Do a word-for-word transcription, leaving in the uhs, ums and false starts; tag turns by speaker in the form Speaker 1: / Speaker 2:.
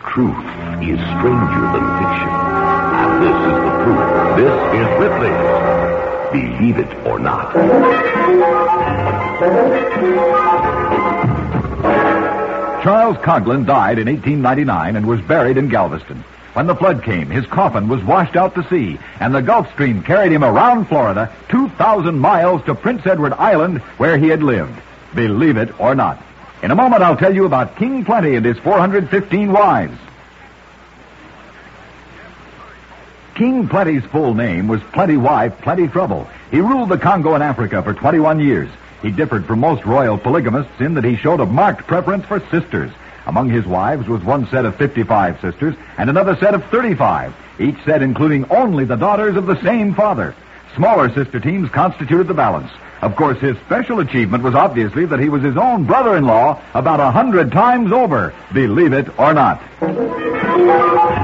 Speaker 1: Truth is stranger than fiction. And this is the proof. This is Ripley's Believe It or Not.
Speaker 2: Charles Coghlan died in eighteen ninety-nine and was buried in Galveston. When the flood came, his coffin was washed out to sea, and the Gulf Stream carried him around Florida, two thousand miles to Prince Edward Island, where he had lived. Believe it or not. In a moment, I'll tell you about King Plenty and his four hundred fifteen wives. King Plenty's full name was Plenty Wife, Plenty Trouble. He ruled the Congo and Africa for twenty-one years. He differed from most royal polygamists in that he showed a marked preference for sisters. Among his wives was one set of fifty-five sisters and another set of thirty-five, each set including only the daughters of the same father. Smaller sister teams constituted the balance. Of course, his special achievement was obviously that he was his own brother-in-law about a hundred times over. Believe it or not.